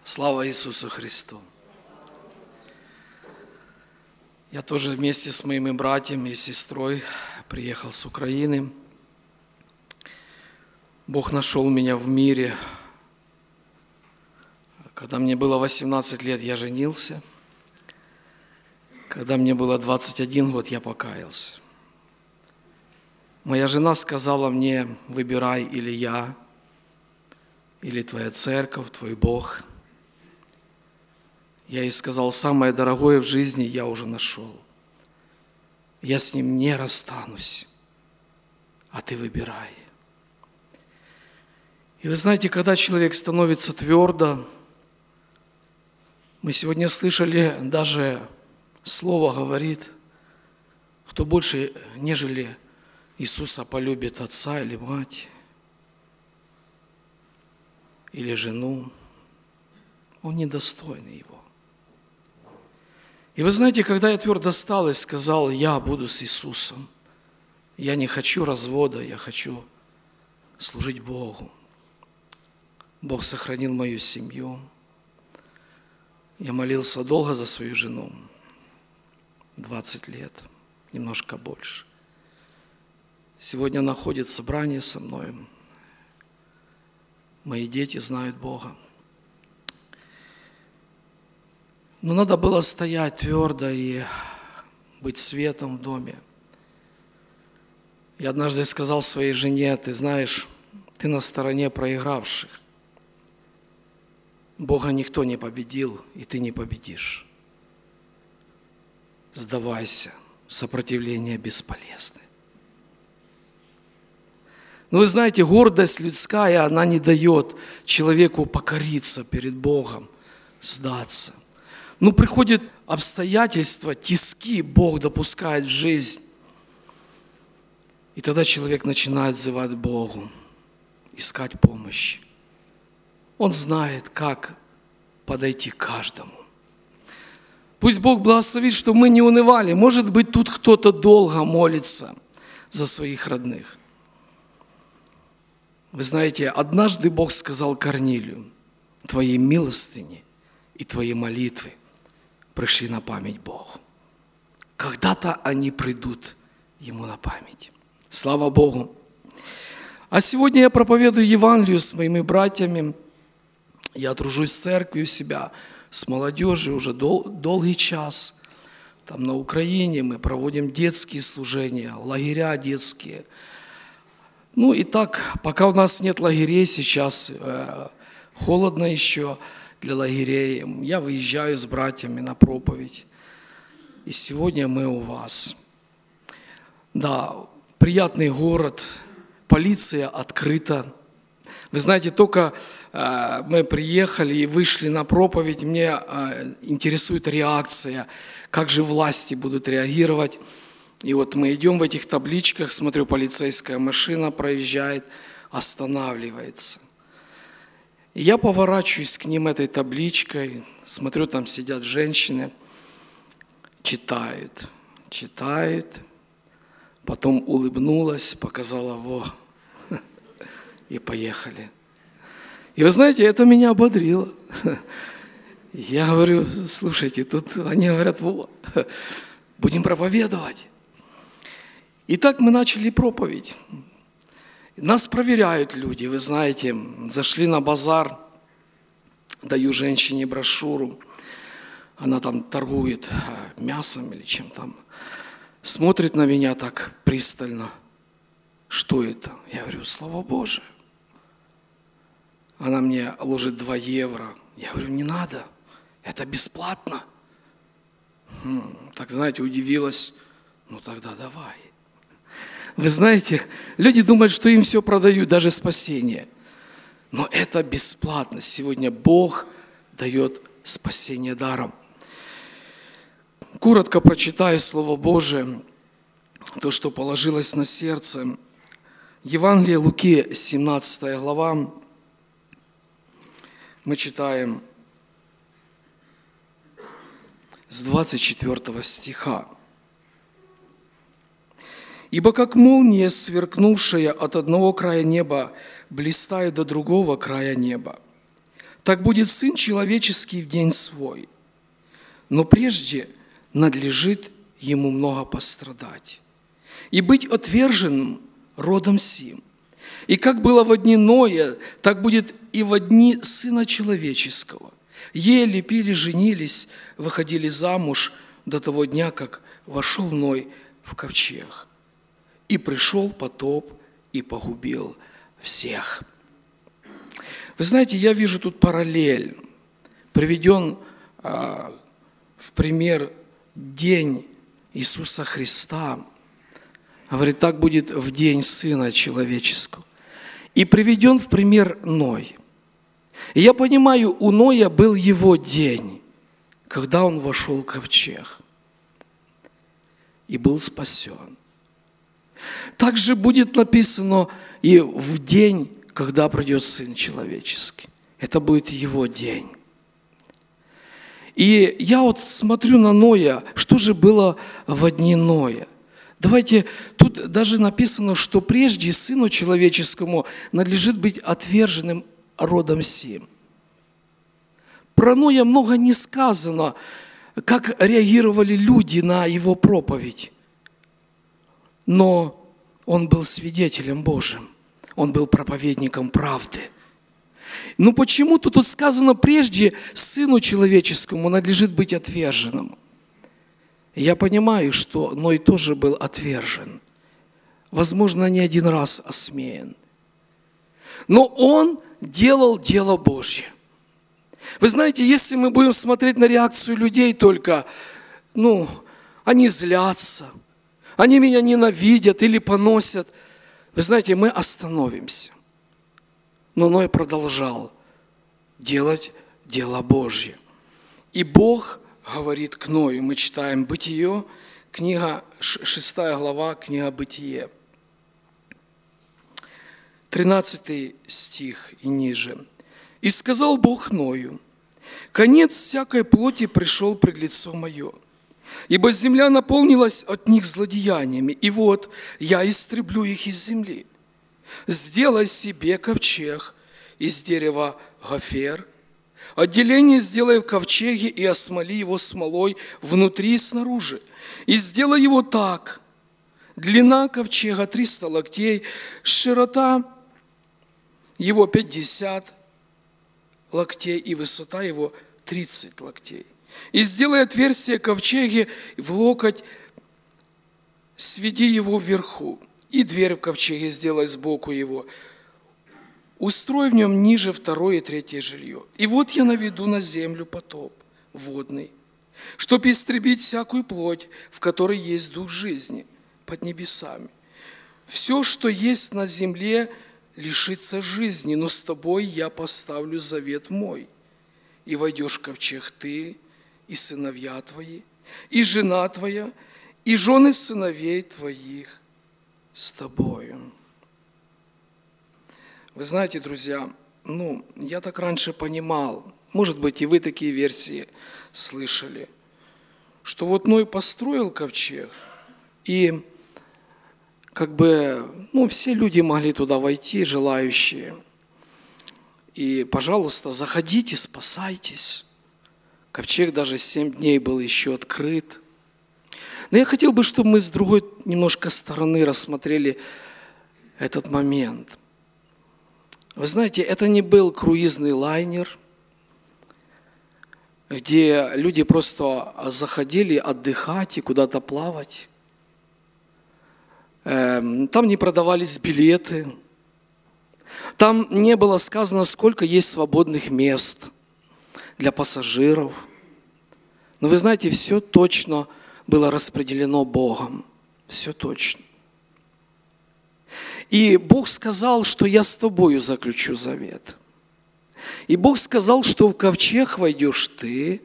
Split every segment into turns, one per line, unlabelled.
Слава Иисусу Христу! Я тоже вместе с моими братьями и сестрой приехал с Украины. Бог нашел меня в мире. Когда мне было 18 лет, я женился. Когда мне было 21 год, я покаялся. Моя жена сказала мне: выбирай или я, или твоя церковь, твой Бог. Я ей сказал: самое дорогое в жизни я уже нашел. Я с ним не расстанусь, а ты выбирай. И вы знаете, когда человек становится твердо, мы сегодня слышали, даже слово говорит, кто больше, нежели Иисуса полюбит отца или мать, или жену, он недостойный его. И вы знаете, когда я твердо стал и сказал: я буду с Иисусом, я не хочу развода, я хочу служить Богу. Бог сохранил мою семью. Я молился долго за свою жену, 20 лет, немножко больше. Сегодня она ходит в собрание со мной. Мои дети знают Бога. Но надо было стоять твердо и быть светом в доме. Я однажды сказал своей жене: ты знаешь, ты на стороне проигравших. Бога никто не победил, и ты не победишь. Сдавайся, сопротивление бесполезно. Но вы знаете, гордость людская, она не дает человеку покориться перед Богом, сдаться. Но приходят обстоятельства, тиски Бог допускает в жизнь. И тогда человек начинает взывать Богу, искать помощи. Он знает, как подойти к каждому. Пусть Бог благословит, что мы не унывали. Может быть, тут кто-то долго молится за своих родных. Вы знаете, однажды Бог сказал Корнилию: твои милостыни и твои молитвы пришли на память Богу. Когда-то они придут Ему на память. Слава Богу! А сегодня я проповедую Евангелие с моими братьями. Я тружусь в церкви у себя, с молодежью уже долгий час. Там на Украине мы проводим детские служения, лагеря детские. Ну и так, пока у нас нет лагерей, сейчас холодно еще для лагерей, я выезжаю с братьями на проповедь. И сегодня мы у вас. Да, приятный город, полиция открыта. Вы знаете, только мы приехали и вышли на проповедь, мне интересует реакция, как же власти будут реагировать. И вот мы идем в этих табличках, смотрю, полицейская машина проезжает, останавливается. И я поворачиваюсь к ним этой табличкой, смотрю, там сидят женщины, читают, потом улыбнулась, показала: во, и поехали. И вы знаете, это меня ободрило. Я говорю: слушайте, тут они говорят: во, будем проповедовать. И так мы начали проповедь. Нас проверяют люди, вы знаете, зашли на базар, даю женщине брошюру, она там торгует мясом или чем там, смотрит на меня так пристально: что это? Я говорю: Слово Божие. Она мне ложит 2 евро. Я говорю: не надо, это бесплатно. Так, знаете, удивилась: ну тогда давай. Вы знаете, люди думают, что им все продают, даже спасение. Но это бесплатно. Сегодня Бог дает спасение даром. Коротко прочитаю Слово Божие, то, что положилось на сердце. Евангелие Луки, 17 глава. Мы читаем с 24 стиха. «Ибо как молния, сверкнувшая от одного края неба, блистает до другого края неба, так будет Сын Человеческий в день свой. Но прежде надлежит Ему много пострадать и быть отверженным родом сим. И как было во дни Ноя, так будет и во дни Сына Человеческого. Ели, пили, женились, выходили замуж до того дня, как вошел Ной в ковчег. И пришел потоп и погубил всех. Вы знаете, я вижу тут параллель. Приведен в пример день Иисуса Христа. Говорит, так будет в день Сына Человеческого. И приведен в пример Ной. И я понимаю, у Ноя был его день, когда он вошел в ковчег и был спасен. Также будет написано и в день, когда придет Сын Человеческий. Это будет его день. И я вот смотрю на Ноя, что же было во дни Ноя. Давайте, тут даже написано, что прежде Сыну Человеческому надлежит быть отверженным родом сим. Про Ноя много не сказано, как реагировали люди на его проповедь. Но он был свидетелем Божьим, он был проповедником правды. Но почему-то тут сказано, прежде Сыну Человеческому надлежит быть отверженным. Я понимаю, что Ной тоже был отвержен. Возможно, не один раз осмеян. Но он делал дело Божье. Вы знаете, если мы будем смотреть на реакцию людей только, они злятся, они меня ненавидят или поносят, вы знаете, мы остановимся. Но Ной продолжал делать дело Божье. И Бог говорит к Ною, мы читаем Бытие, книга 6 глава, книга Бытие, 13 стих и ниже. «И сказал Бог Ною, конец всякой плоти пришел пред лицо мое, ибо земля наполнилась от них злодеяниями, и вот я истреблю их из земли. Сделай себе ковчег из дерева гофер, отделение сделай в ковчеге и осмоли его смолой внутри и снаружи. И сделай его так. Длина ковчега 300 локтей, широта его 50 локтей и высота его 30 локтей. И сделай отверстие ковчеге в локоть, сведи его вверху, и дверь в ковчеге сделай сбоку его. Устрой в нем ниже второе и третье жилье. И вот я наведу на землю потоп водный, чтоб истребить всякую плоть, в которой есть дух жизни, под небесами. Все, что есть на земле, лишится жизни, но с тобой я поставлю завет мой. И войдешь в ковчег ты, и сыновья твои, и жена твоя, и жены сыновей твоих с тобою». Вы знаете, друзья, я так раньше понимал, может быть, и вы такие версии слышали, что вот Ной построил ковчег, и все люди могли туда войти, желающие. И, пожалуйста, заходите, спасайтесь. Ковчег даже 7 дней был еще открыт. Но я хотел бы, чтобы мы с другой немножко стороны рассмотрели этот момент. Вы знаете, это не был круизный лайнер, где люди просто заходили отдыхать и куда-то плавать. Там не продавались билеты. Там не было сказано, сколько есть свободных мест для пассажиров. Но вы знаете, все точно было распределено Богом. Все точно. И Бог сказал, что я с тобою заключу завет. И Бог сказал, что в ковчег войдешь ты,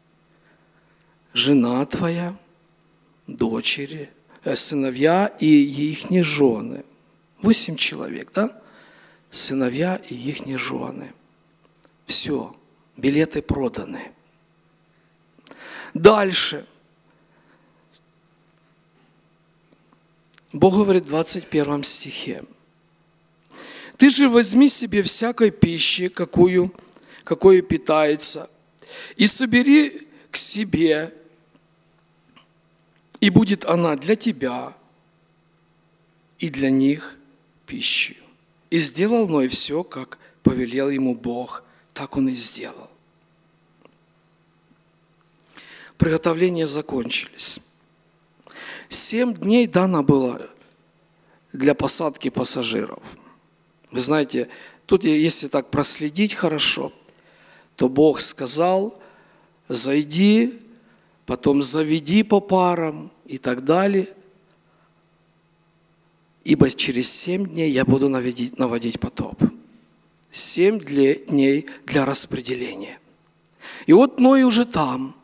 жена твоя, дочери, сыновья и ихние жены. 8 человек, да? Сыновья и ихние жены. Все, билеты проданы. Дальше. Бог говорит в 21 стихе. «Ты же возьми себе всякой пищи, какую какое питается, и собери к себе, и будет она для тебя и для них пищей. И сделал Ной все, как повелел ему Бог, так он и сделал. Приготовления закончились. 7 дней дано было для посадки пассажиров. Вы знаете, тут если так проследить хорошо, то Бог сказал: зайди, потом заведи по парам и так далее. Ибо через 7 дней я буду наводить потоп. 7 дней для распределения. И вот Ной уже там.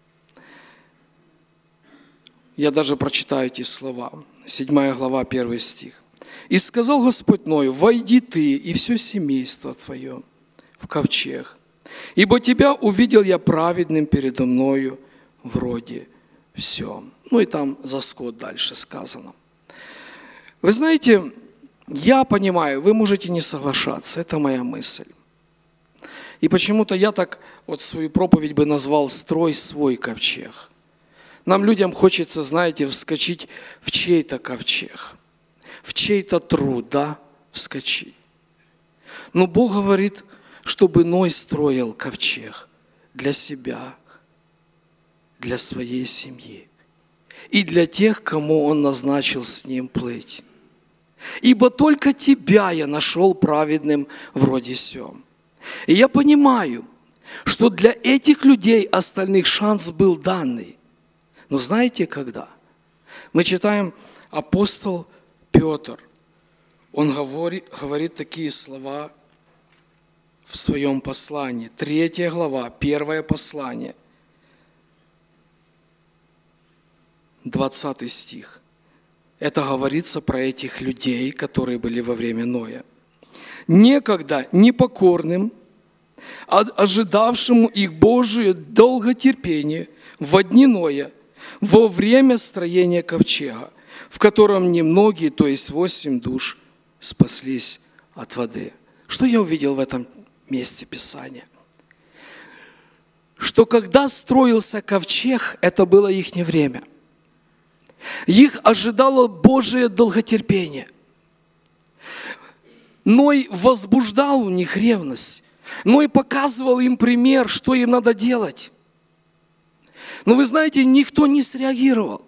Я даже прочитаю эти слова. 7 глава, 1 стих. «И сказал Господь Ною: войди ты и все семейство твое в ковчег, ибо тебя увидел я праведным передо мною вроде всем». Ну и там за скот дальше сказано. Вы знаете, я понимаю, вы можете не соглашаться, это моя мысль. И почему-то я так вот свою проповедь бы назвал «Строй свой ковчег». Нам, людям, хочется, знаете, вскочить в чей-то ковчег, в чей-то труд, да, вскочить. Но Бог говорит, чтобы Ной строил ковчег для себя, для своей семьи и для тех, кому Он назначил с ним плыть. «Ибо только тебя я нашел праведным вроде сем». И я понимаю, что для этих людей остальных шанс был данный. Но знаете, когда? Мы читаем апостол Петр. Он говорит такие слова в своем послании. 3 глава, 1 послание, 20 стих. Это говорится про этих людей, которые были во время Ноя. «Некогда непокорным, ожидавшему их Божие долготерпение во дни Ноя, во время строения ковчега, в котором немногие, то есть 8 душ, спаслись от воды». Что я увидел в этом месте Писания? Что когда строился ковчег, это было их время. Их ожидало Божие долготерпение. Ной возбуждал у них ревность. Ной показывал им пример, что им надо делать. Но вы знаете, никто не среагировал.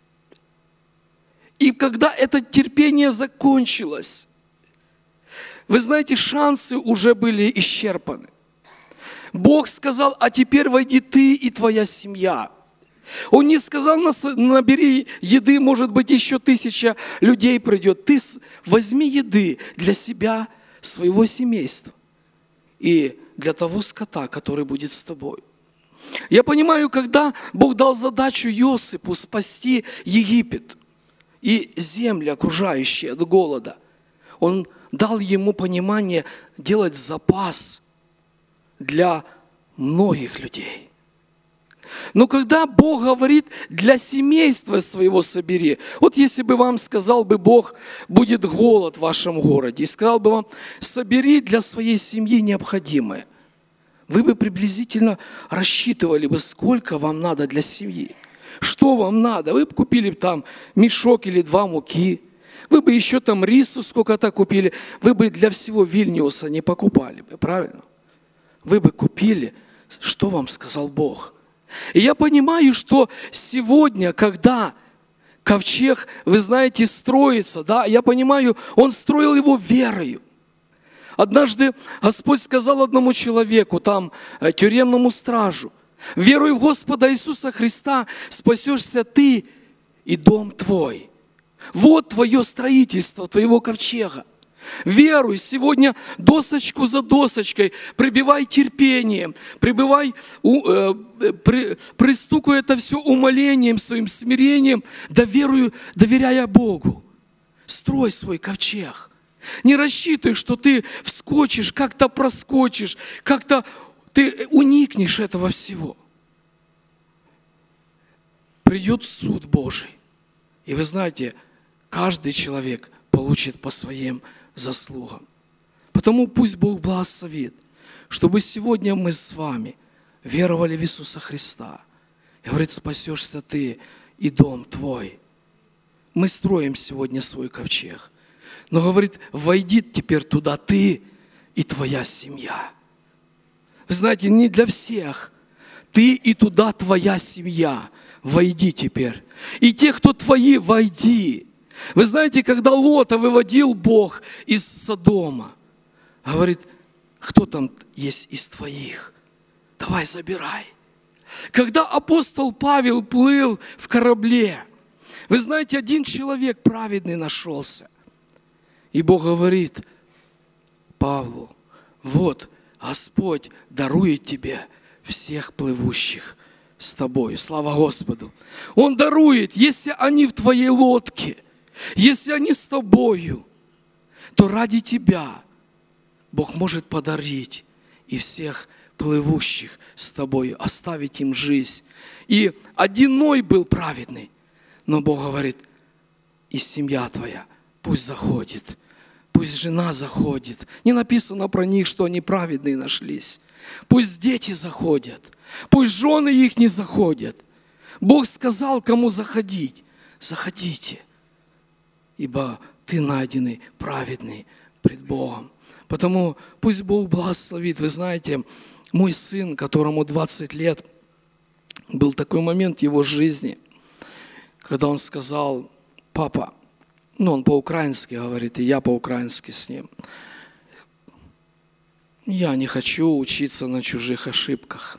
И когда это терпение закончилось, вы знаете, шансы уже были исчерпаны. Бог сказал: а теперь войди ты и твоя семья. Он не сказал: набери еды, может быть, еще 1000 людей придет. Ты возьми еды для себя, своего семейства и для того скота, который будет с тобой. Я понимаю, когда Бог дал задачу Иосифу спасти Египет и земли, окружающие от голода, Он дал ему понимание делать запас для многих людей. Но когда Бог говорит: для семейства своего собери, вот если бы вам сказал бы Бог: будет голод в вашем городе, и сказал бы вам: собери для своей семьи необходимое, вы бы приблизительно рассчитывали бы, сколько вам надо для семьи. Что вам надо? Вы бы купили там мешок или 2 муки, вы бы еще там рису сколько-то купили, вы бы для всего Вильнюса не покупали бы, правильно? Вы бы купили, что вам сказал Бог. И я понимаю, что сегодня, когда ковчег, вы знаете, строится, да, я понимаю, он строил его верою. Однажды Господь сказал одному человеку, там, тюремному стражу: веруй в Господа Иисуса Христа, спасешься ты и дом твой. Вот твое строительство, твоего ковчега. Веруй сегодня досочку за досочкой, прибивай терпением, пристукай это все умолением, своим смирением, доверяя Богу. Строй свой ковчег. Не рассчитывай, что ты вскочишь, как-то проскочишь, как-то ты уникнешь этого всего. Придет суд Божий. И вы знаете, каждый человек получит по своим заслугам. Потому пусть Бог благословит, чтобы сегодня мы с вами веровали в Иисуса Христа. И говорит, спасешься ты и дом твой. Мы строим сегодня свой ковчег. Но говорит, войди теперь туда ты и твоя семья. Вы знаете, не для всех. Ты и туда твоя семья. Войди теперь. И те, кто твои, войди. Вы знаете, когда Лота выводил Бог из Содома, говорит, кто там есть из твоих? Давай забирай. Когда апостол Павел плыл в корабле, вы знаете, один человек праведный нашелся. И Бог говорит Павлу, вот Господь дарует тебе всех плывущих с тобой. Слава Господу. Он дарует, если они в твоей лодке, если они с тобою, то ради тебя Бог может подарить и всех плывущих с тобой, оставить им жизнь. И один Ной был праведный, но Бог говорит, и семья твоя пусть заходит, пусть жена заходит. Не написано про них, что они праведные нашлись. Пусть дети заходят, пусть жены их не заходят. Бог сказал, кому заходить, заходите, ибо ты найденный праведный пред Богом. Потому пусть Бог благословит. Вы знаете, мой сын, которому 20 лет, был такой момент в его жизни, когда он сказал, папа, он по-украински говорит, и я по-украински с ним, я не хочу учиться на чужих ошибках.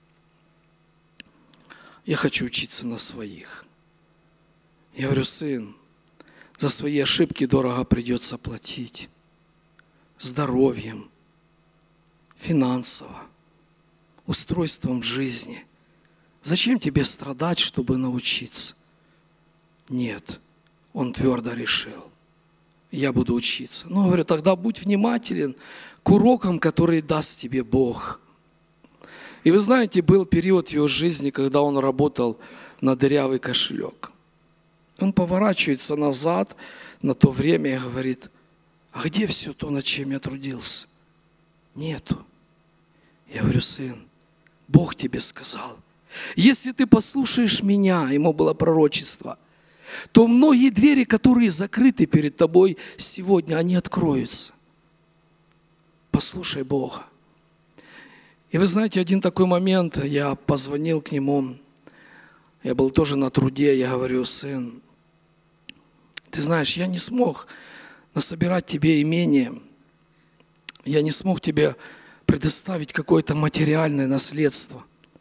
Я хочу учиться на своих. Я говорю, сын, за свои ошибки дорого придется платить. Здоровьем, финансово, устройством жизни. Зачем тебе страдать, чтобы научиться? Нет, он твердо решил. Я буду учиться. Ну, говорю, тогда будь внимателен к урокам, которые даст тебе Бог. И вы знаете, был период в его жизни, когда он работал на дырявый кошелек. Он поворачивается назад на то время и говорит, а где все то, над чем я трудился? Нету. Я говорю, сын, Бог тебе сказал, если ты послушаешь меня, ему было пророчество, то многие двери, которые закрыты перед тобой сегодня, они откроются. Послушай Бога. И вы знаете, один такой момент, я позвонил к нему, я был тоже на труде, я говорю, сын, ты знаешь, я не смог насобирать тебе имение, я не смог тебе предоставить какое-то материальное наследство.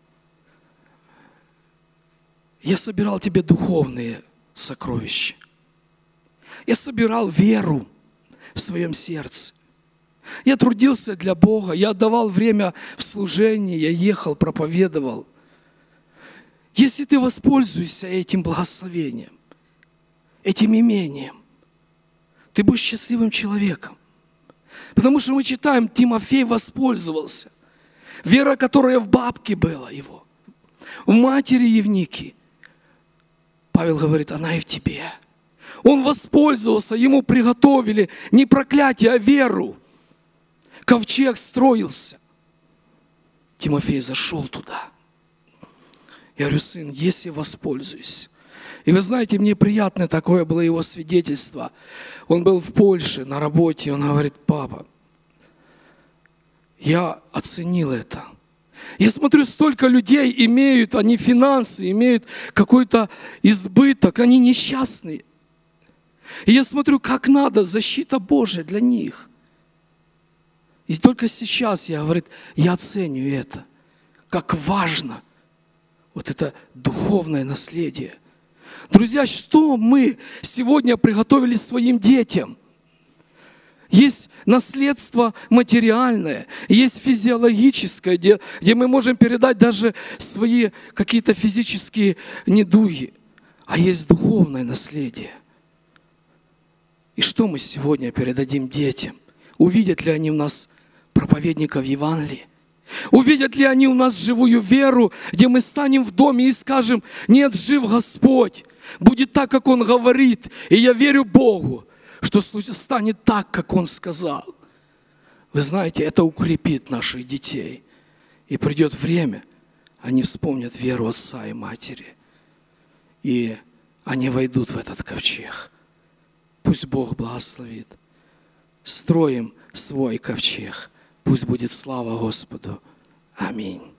Я собирал тебе духовные сокровища. Я собирал веру в своем сердце. Я трудился для Бога, я отдавал время в служении, я ехал, проповедовал. Если ты воспользуешься этим благословением, этим имением, ты будешь счастливым человеком. Потому что мы читаем, Тимофей воспользовался. Вера, которая в бабке была его, в матери Евники. Павел говорит, она и в тебе. Он воспользовался, ему приготовили не проклятие, а веру. Ковчег строился. Тимофей зашел туда. Я говорю, сын, если воспользуюсь. И вы знаете, мне приятно такое было его свидетельство. Он был в Польше на работе, он говорит, папа, я оценил это. Я смотрю, столько людей имеют, они финансы, имеют какой-то избыток, они несчастные. И я смотрю, как надо, защита Божия для них. И только сейчас я, говорит, я оценю это, как важно вот это духовное наследие. Друзья, что мы сегодня приготовили своим детям? Есть наследство материальное, есть физиологическое, где мы можем передать даже свои какие-то физические недуги. А есть духовное наследие. И что мы сегодня передадим детям? Увидят ли они у нас проповедников Евангелия? Увидят ли они у нас живую веру, где мы станем в доме и скажем, нет, жив Господь, будет так, как Он говорит, и я верю Богу, что станет так, как Он сказал. Вы знаете, это укрепит наших детей. И придет время, они вспомнят веру отца и матери. И они войдут в этот ковчег. Пусть Бог благословит. Строим свой ковчег. Пусть будет слава Господу. Аминь.